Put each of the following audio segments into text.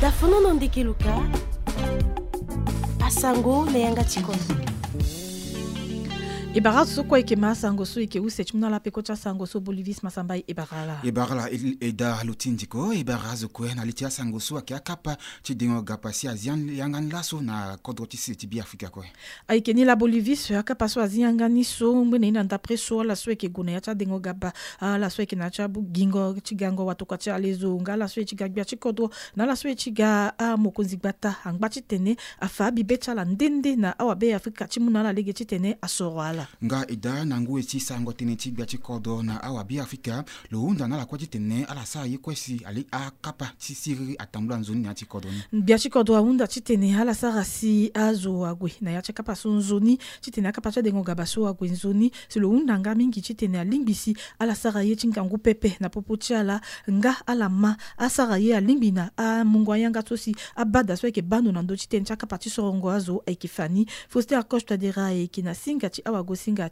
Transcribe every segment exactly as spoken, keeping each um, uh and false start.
dafono nondiki luka asango neyanga chikondo Ibara soko eke masango so eke usech muna la pekocha sango so bolivis masambai ibarala. Ibarala eda lutindiko ibara zokwe na litia sango so ake akapa chidingo gapasi azian yangan laso na kodrotisi tibi Afrika kwe. Aike ni la bolivis akapa so aziangani so mbene ina ndapre so la so eke gune yacha dingo gaba la so eke nacha gingo chigango watoka cha lezo nga la so eke chigagbia chikodro na la so eke chiga mokonzi gbata angbachi tene afa bibecha la ndende na awabe Afrika chimuna la lege chitene asorwala. Nga ida nangu eti sango tene tibia chikodo na awa bi Afrika lo unda na la kwa tene ala sa yekwesi ali akapa tisiri atambula nzoni na chikodo ni bia chikodo unda chitene ala sa rasi azo agwe na ya chakapa sonzoni chitene akapa cha dengo gabaso agwe nzoni si lo unda nga mingi chitene alimbisi ala sa ye chinkangu pepe na popochiala nga ala ma asara ye alimbina a mungwa yanga tosi abada so eke bano na ndo chitene chakapa chisorongo azo aikifani foste akoshta dera e kina singa chi awa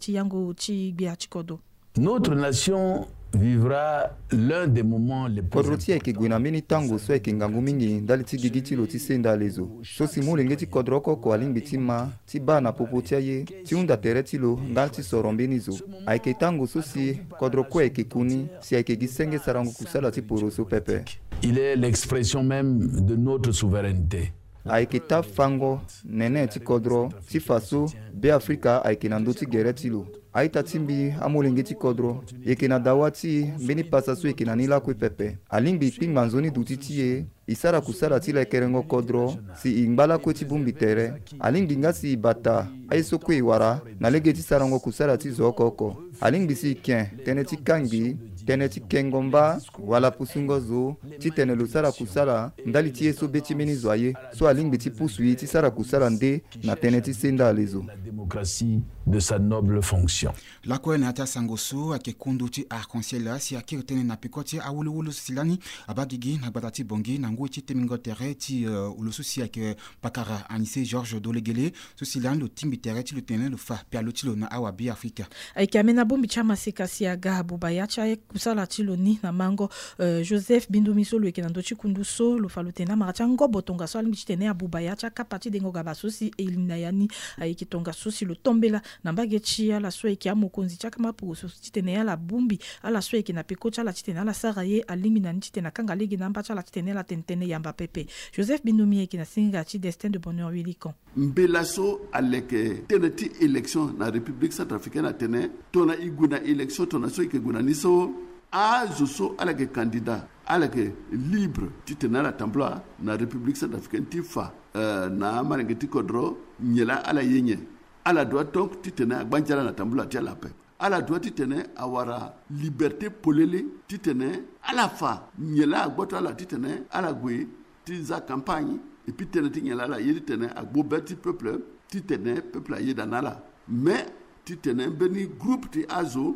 Notre nation vivra l'un des moments les plus kodroti eke gwina mini tango so eke ngangu mingi ndali ti gigi lo ti senda lezo so si mulenge ti kodroko ko alimbi ti ma ti ba na popotia ye ti unda tere ti lo ngal ti sorombeni zo aike tango so si kodroko eke kuni si eke gisenge sarango kusala ti poroso pepe. Il est l'expression même de notre souveraineté. Aike ta fango nene ti kodro ti faso be Afrika aike nando ti gere ti lo aita timbi amolenge ti kodro eke na dawati mbeni pasa so eke na nila kwe pepe alingbi pingba nzoni duti ti ye isara kusara ti la kerengo kodro si ingbala kwe ti bumbi tere alingbi nga si bata aiso kwe wara na lege ti sarango kusara ti zo koko alingbi si kien tene ti kangi tene ti kengomba wala pusungo zo ti tene lo sara kusala ndali ti yeso be ti meni zo aye so alingbi ti pusui ti sara kusala nde na tene ti senda alezo la démocratie de sa noble fonction. La kwe na ata sangoso ake kundu ti arc-en-ciel la si akir tene na pikoti a wulu wulu silani abagigi na batati bongi na ngui ti temingo tere ti uh, ulu susi ake pakara anise Georges Dolegele so silani lo timbi tere ti lo tene lo fa pia lo ti lo na awa bi Afrika. Aike amena bombi chama seka si aga abubaya cha kusala ti lo ni na mango uh, Joseph Bindumiso lo eke na ndo ti kundu so lo fa lo tena maracha ngobo tonga so alimbi tene abubaya cha kapati dengo gaba so si elimina yani aike tonga so si lo tombela na mbage chi ala so eke amokonzi chaka mapu so titene ala bumbi ala so eke na peko cha la titene ala saraye alimi na titene kanga legi na mba cha la titene la tentene yamba pepe Joseph Bindoumi eke na singa chi destin de bonheur wilikon mbelaso aleke tene ti élection na République centrafricaine atene tona iguna élection tona so eke guna niso a zoso alake candidat alake libre titene la tambla na République centrafricaine tifa uh, na marenge ti kodro nyela ala yenye ala doit donc titene agbanjala na tambula ti ala pe ala doit titene awara liberté polele titene ala fa nyela agboto ala titene ala gwe ti za campagne et puis tene ti nyela ala yedi tene agbo beti peuple titene peuple a yedanala mais titene beni groupe ti azo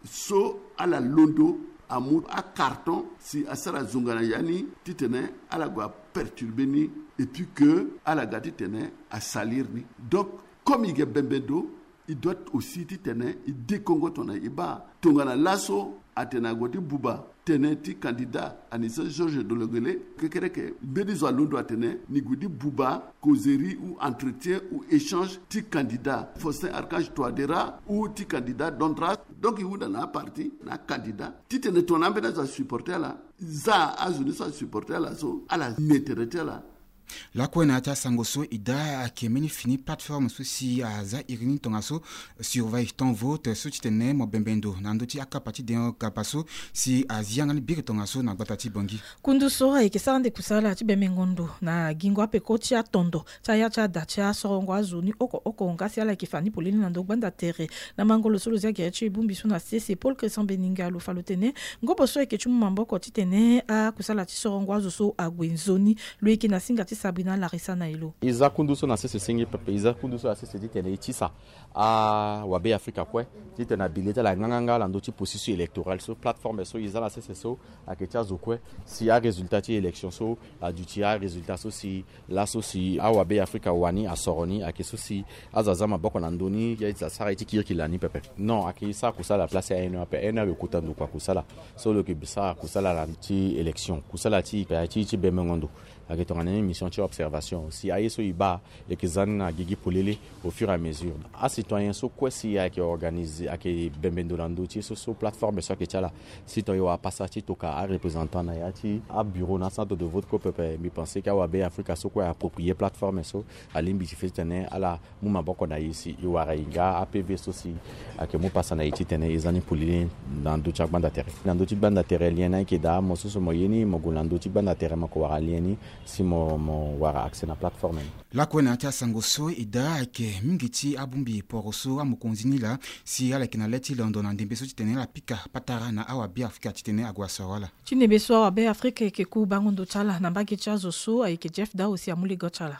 so ala londo amu a carton si asara zongana yani titene ala gwa perturber ni et puis que ala gati tene a salir ni donc comme il y a Bembedo, il doit aussi tenir, il décongo ton iba. Tongana lasso, atena goti buba, tenir ti candidat, anissa Georges Dolegele, que que que, bédizo alon doit tenir, ni goudi buba, causerie ou entretien ou échange ti candidat. Faustin Archange Touadéra ou ti candidat d'Ondra. Donc il y a un parti, un candidat. Ti tenir ton ambena za supporter là, za azuni sa supporter là, so, à la nettereté là. La kwe na ata sangoso ida akemeni fini plateforme so si aza irini tongaso surveille ton vote so titene mo bembendo nando ti akapati de kapaso si azianga ni bire tongaso na batati bongi kundu so eke sande kusala ti bemengondo na gingo apeko ti atondo cha ya cha da cha sorongo azuni oko oko ngasi ala kifani polini nando banda tere na mangolo solo zia gerechi bumbi so na cc Paul Crescent Beninga lo falotene ngobo so eke chumu mamboko titene a kusala ti sorongo azo so agwenzoni lo eke na singa Sabrina Larissa Nailo. Iza kunduso na sese singi pepe iza kunduso na sese ditene itisa a wabe Afrika kwe ditena bileta la nganga la ndoti position électorale so plateforme so iza la sese so aketia zokwe si a résultat ti élection so a duti a résultat so si la so si a wabe Afrika wani a soroni akeso si azazama boko na ndoni ya za sariti kirkilani pepe non akisa kusala place a eno pe ena le kutandu kwa kusala so lo ke bisa kusala la ti élection kusala ti pa ti ti bemengondo avec ton une mission de observation si aïe so iba et que zan na gigi polele au fur et à mesure à citoyen so quoi si a qui organisé a qui bembendo lando ti so so plateforme so que tala citoyen a passati to ka représentant na yati a bureau na centre de vote ko pepe mi penser ka wa be Africa so quoi approprier plateforme so alimbi ti fetene ala muma boko na ici i wara inga A P V so si a que mo passa na iti tene izani polele dans do chak banda terre dans do chak banda terre liena ki da mo so so moyeni mo golando chak banda terre ma ko wara lieni si mo mo wara accès na plateforme la kwena tia sangoso ida ke mingiti abumbi poroso amukonzini la si ala kina leti london ndembe so titene la pika patara na awa bi Afrika titene agwasa wala tine beso awa bi Afrika ke ku bangondo chala na mbaki chazo so ay ke Jeff Dao si amuli gochala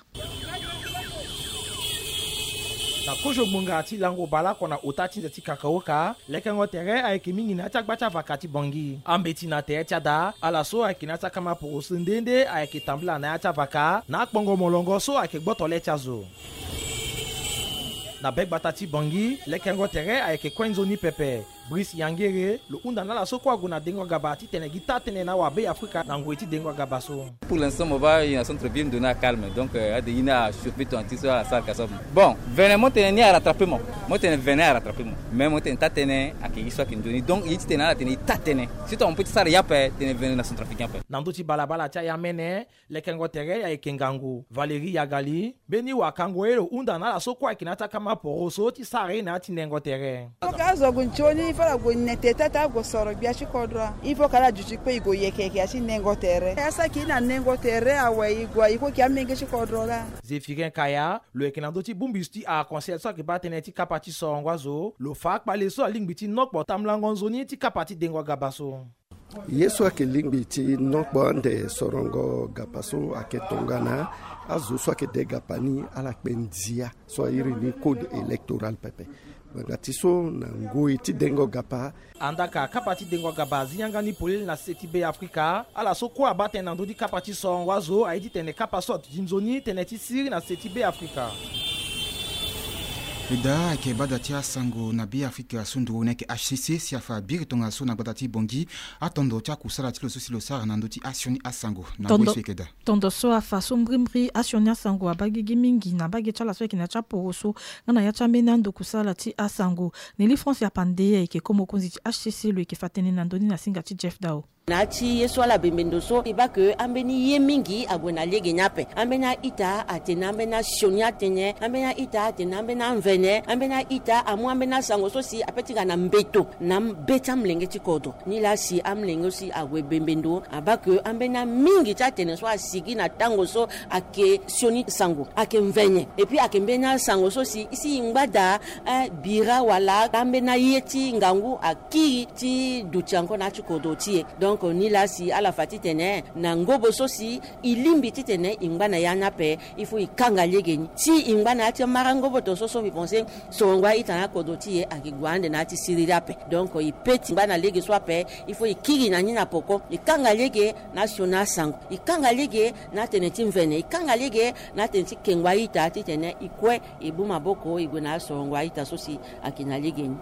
na kojo munga ti lango bala kona otati de ti kakaoka lekengo tere ay ke mingi na tak bacha vakati bongi ambeti na te tiada ala so ay kinata kama po sendende ay ke tambla na ta vaka na kpongo molongo so ay ke gbotole chazo na bek batati bongi lekengo tere ay ke kwenzo ni pepe Brice Yangere, le unda na la so kwa guna dengo gabati tene gita tene na wa be Afrika na ngweti dengo gabaso. Pour l'instant, on va y a centre bien donné à calme donc a de ina chauffé ton tissu à la salle kasom. Bon, vraiment tene ni à rattraper moi. Moi tene venir à rattraper moi. Mais moi tene tatene à qui soit qui doni donc il tene na tene tatene. Si ton petit sar ya pe tene venir na centrafricain pe. Nandoti balabala cha ya mene le kengo tere ya kengangu. Valérie Yagali, beni wa kangoelo unda na la so kwa kinata kama poroso ti sare na tinengo tere. Kazo gunchoni fala goneteta ta go soro biachi kodra ifo kala juchi pe go yekeke asi nengo tere asa kina nengo tere awe igwa iko kya menge chi kodrola Zephirin Kaya le kenandoti bumbisti a conseil so ke bateneti kapati so ngwazo lo fak pa le so lingbiti nokbo tamlangonzoni ti kapati dengo gabaso yeso ke lingbiti nokbo nde sorongo gabaso aketongana azu so ke de gapani ala kpendia so iri ni code électoral pepe Ngatiso na ngoi ti dengo gapa andaka kapati dengo gaba zinyanga ni polele na seti be Afrika ala so kwa bate na ndodi kapati so wazo aidi tene kapasot jinzoni tene ti siri na seti be Afrika Ida ke badatia sango na bi Afrika sundu nek H C C si afa bir tonga so na badati bongi atondo tia kusala tilo so silo sara na ndoti asioni asango na boiswekeda tondo so afa sombrimri asioni asango abagigi mingi na bagi chala so kina chapo so ngana ya chamena ndo kusala ti asango nili France ya pande ke komo konzi H C C lo ke fatene na ndoni na singa ti Jeff Dao Nachi yeso la bembendo so iba ke ambeni yemingi agwena lege nyape ambena ita atena ambena shonya tenye ambena ita atena ambena mvene ambena ita amu ambena sango so si apetinga na mbeto na mbeta mlenge tikodo ni la si amlenge si agwe bembendo aba ke ambena mingi cha tene so asigi na tango so ake shoni sango ake mvenye et puis ake mbena sango so si isi ngbada eh, bira wala ambena yeti ngangu aki ti duchanko na tikodo tie donc ni la si ala fati tene na ngobo so si ilimbi titene ingana yana pe ifu ikanga legeni si ingana ati marangobo to so so mi penser so ngwa itana kodoti e akigwande na ati sirira pe donc ipeti ngana lege so pe ifu ikiri na nyina poko ikanga lege national sang ikanga lege na tene timvene ikanga lege na tene kengwa ita titene ikwe ibuma boko iguna so ngwa ita so si akina legeni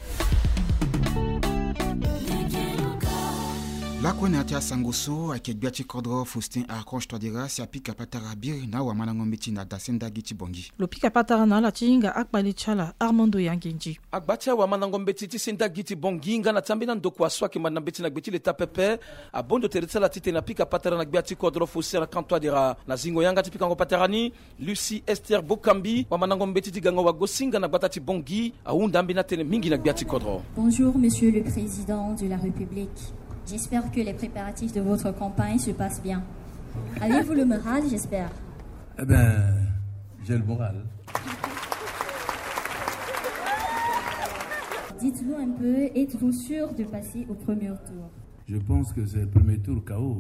La kwena tia sangoso akegwa chi kodro Faustin Archange Twadira si apika patara bir na wa manangombiti na dasenda gichi bongi. Lo pika patara na la chinga akbali chala Armando Yangenji. Akbatia wa manangombiti ti senda giti bongi nga na tambi na ndoko aswa ki manambiti na gbeti leta pepe abondo teretela tite na pika patara na gbati kodro Faustin Archange Twadira na zingo yanga ti pika ngo patarani Lucie Esther Bokambi wa manangombiti ti gango wa gosinga na gbata ti bongi aunda ambi na tene mingi na gbati kodro. Bonjour monsieur le président de la République. J'espère que les préparatifs de votre campagne se passent bien. Avez-vous le moral, j'espère? Eh bien, j'ai le moral. Dites-nous un peu, êtes-vous sûr de passer au premier tour? Je pense que c'est le premier tour K O.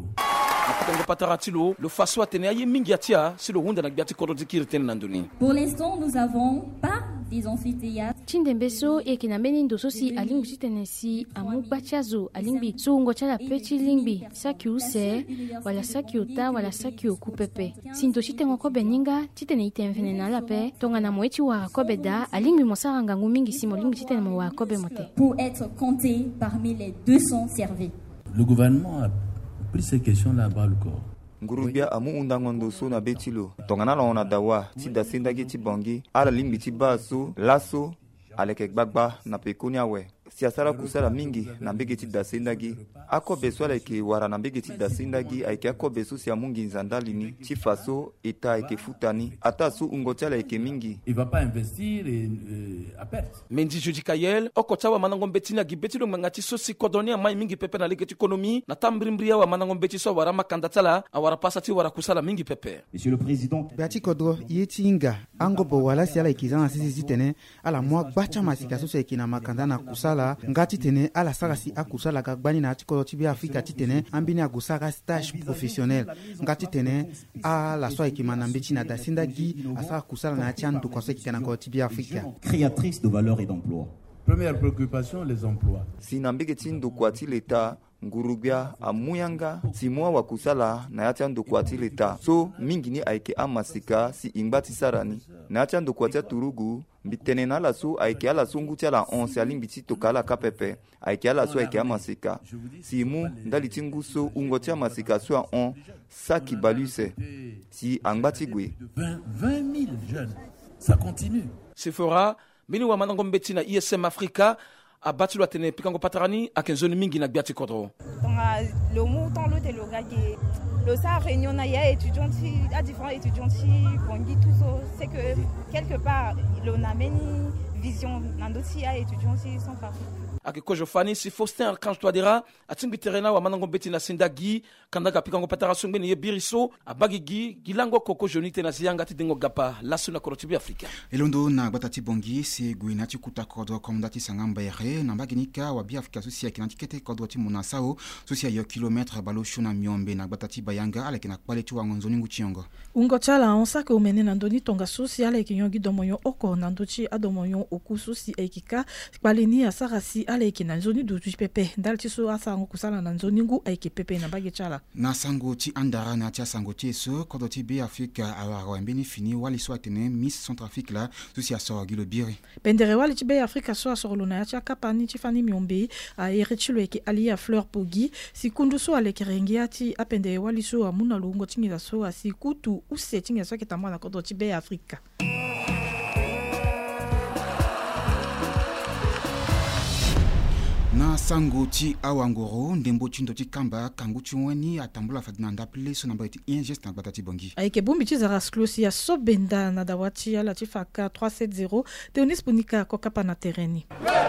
Pour l'instant, nous n'avons pas des amphithéâtres. Chindembeso e kinambenindo sosi alingu sitenesi amubachazo alingbi sungo chala pechi lingbi saki use wala saki uta wala saki okupepe sinto chitengo ko beninga chitene itemfene na lape tonga na moechi wa kobeda alingbi mosara ngangu mingi simo lingbi chitene mo wa kobe mote pour être compté parmi les deux cents servis. Le gouvernement a pris ces questions là bas le corps. ngurubia amu undangondo so na betilo tongana la ona dawa ti da sendagi ti bongi ala limbi ti baso laso aleke gbagba na pekonia we si asara kusala mingi na mbege ti da sendagi ako beso aleke wara na mbege ti da sendagi aike ako beso si amungi nzandalini ti faso eta aike futani ata su ungoti ala eke mingi il va pas investir et, euh, à perte. Mendi Judikayel oko wa manango betina gibeti lo mangati so si kodoni mai mingi pepe na lege ti ekonomi na tambrimbriya wa manango beti so wara makandatala awara pasati wara kusala mingi pepe. Monsieur le président Beati kodro yeti inga ango bo wala si ala ikizana sisi zitene ala mwa bacha masika so sekina makanda na kusala ngati tene ala sarasi akusala kagbani na tikolo tibi Afrika titene ambini agusaka stage professionnel ngati tene ala so ikimana mbeti na dasinda gi asa kusala na tiandu kwa sekina ko tibi Afrika créatrice de valeur et d'emploi. Première préoccupation, les emplois. Si na mbege ti ndoko ti leta ngurubia amuyanga si mwa wa kusala na yatia ndoko ti leta so mingi ni aike amasika si ingba ti sarani na yatia ndoko ti turugu mbitene na la so aike ala so nguti ala onze alimbi ti tokala kapepe aike ala so aike amasika si mu ndali ti nguso ungoti amasika so a on saki baluse si angba ti gwe vingt mille jeunes, ça continue. Sephora bini wa manango mbeti na I S M Africa abati lo tene pikango patarani akenzoni mingi na biati kodro. Dans le mot dans l'autre le gars qui le ça réunion na ya étudiants à différents étudiants bongi tout ça c'est que quelque part l'on amène vision dans d'autres ya étudiants sont pas akiko jofani si Faustin Archange Touadéra atingi terena wa manango beti na sindagi kandaka pikango pataraso ngene ye biriso abagigi gilango koko jonite na zianga ti dengo gapa lasu na korotibi Afrika elondo na batati bongi si guina ti kuta kodo komdati sangamba yere na baginika wa bi Afrika susi akina tikete kodo ti monasao susi yo kilometre balo shuna miombe na batati bayanga ala kina kwale ti wa ngonzoni nguchiongo ungo chala onsaka umene na ndoni tonga susi ala kinyongi domoyo oko na ndochi adomoyo oku susi ekika kwalini asarasi ala ikina nzoni du pepe ndal ti so asango kusala na nzoni ngu aike pepe na bage chala na sango ti andara na tia sango ti so kodo ti bi Afrika awaro mbeni fini wali so atene Miss Centrafrique la susi aso gilo biri pendere wali ti bi Afrika so asoro na tia kapani ti fani miombe a erichilo eke ali a fleur pogi sikundu so ale kerengia ti apende wali so amuna lungo tingi so asikutu use tingi so ketamwa na kodo ti bi Afrika na sango ti awangoro ndembo chindo ti kamba kangu chunweni atambula fadina ndapile so namba ti un geste na batati bongi aike bumbi ti zara sklosi ya sobenda na dawati ala ti faka trois sept zéro Teonis Punika kokapa na tereni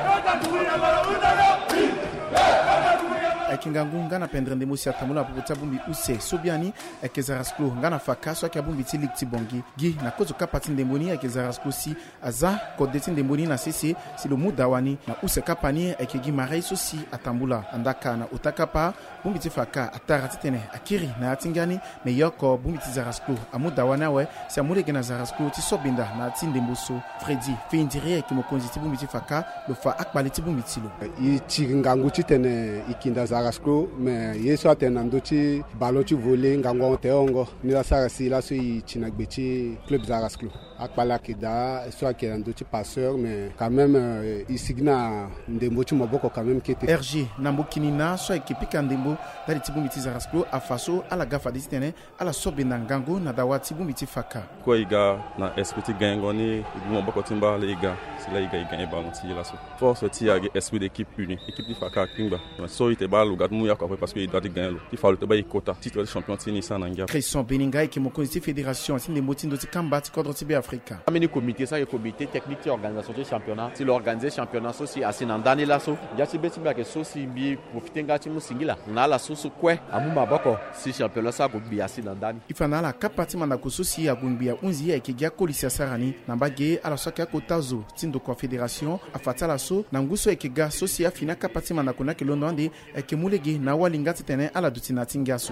akingangu ngana pendre ndemo si atamula puta bumbi use sobiani akezara sklo ngana faka so akabumbi ti lik ti bongi gi na kozo kapati ndemboni akezara sklo si aza kodeti ndemboni na sisi si lo mudawani na use kapani akegi marei so si atambula andaka na utakapa bumbi ti faka atara ti tene akiri na atingani me yoko bumbi ti zara sklo amudawana we si amulege na zara sklo ti sobinda na ti ndembo so Freddy findire ki mokonzi ti bumbi ti faka lo fa akbali ti bumbi ti lo i chigangu ti tene ikinda Zarasko mais yeso atenando ti balo ti volé ngango teongo ni la sarasi la so i chinagbechi club Zarasko akpala kida so akenando ti passeur mais quand même euh, i signa ndembo ti moboko quand même kete R G nambokinina so ekipika ndembo dali ti bumbi ti Zarasko afaso ala gafa di tene ala sobenda ngango na dawa ti bumbi ti faka ko iga na esprit ti gango ni moboko timba le iga sila iga iga e ballon ti la so force ti age esprit d'équipe unie équipe ti faka kimba so ite ba lugat mu yakwa parce que il doit gagner il faut le ba ikota titre de champion ti ni sananga Christian Beninga ki mokonzi fédération ti ndembo ti ndo ti kamba ti kodro ti bi Afrika ameni comité ça le comité technique ti organisation du championnat ti l'organiser championnat so si asinandani la so ya ti beti ba ke so si bi profiter ngati mu singila na la so so kwe amu maboko si championnat ça go bi asinandani ifana la kapati manda ko so si agunbi ya unzi ya ke gya kolisia sarani na bage ala so ka kotazo ti ndo ko fédération afata la so na nguso e ke ga so si afina kapati manda ko na ke londo ande e ke mulegi na walinga ti tene ala dutina tingaso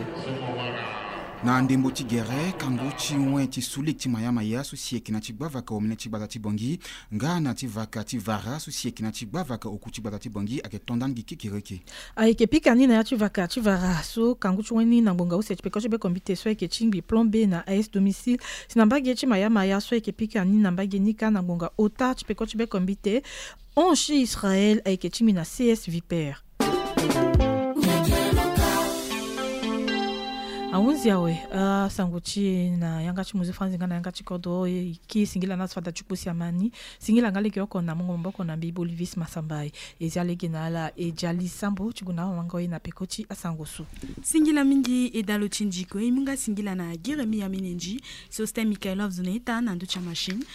na ndembo ti gere kangu ti wen ti sulik ti mayama ya so si ekina ti gbava ka omene ti gbata ti bongi nga na ti vaka ti vara so si ekina ti gbava ka oku ti gbata ti bongi ake tondan gi kikireke aike pikani na ya ti vaka ti vara so kangu ti wen ni na ngbonga use ti peko ti be kombite so eke ti ngbi plombe na A S domicile si na mbage ti mayama ya so eke pikani na mbage nika na ngbonga ota ti peko ti be kombite onchi Israël aike ti mi na C S Viper aunzi yawe uh, sanguchi na yanga chimuzi franzi ngana yanga chikodo ki singila na sfada chupusi amani singila ngale kyoko na mungu mboko na bibo Livis Masambai ezale genala e jali sambo chuguna wango ina pekochi asangosu singila mingi edalo chinjiko imunga singila na Jeremy Aminenji Sosten Mikhailov Zuneta na nducha machine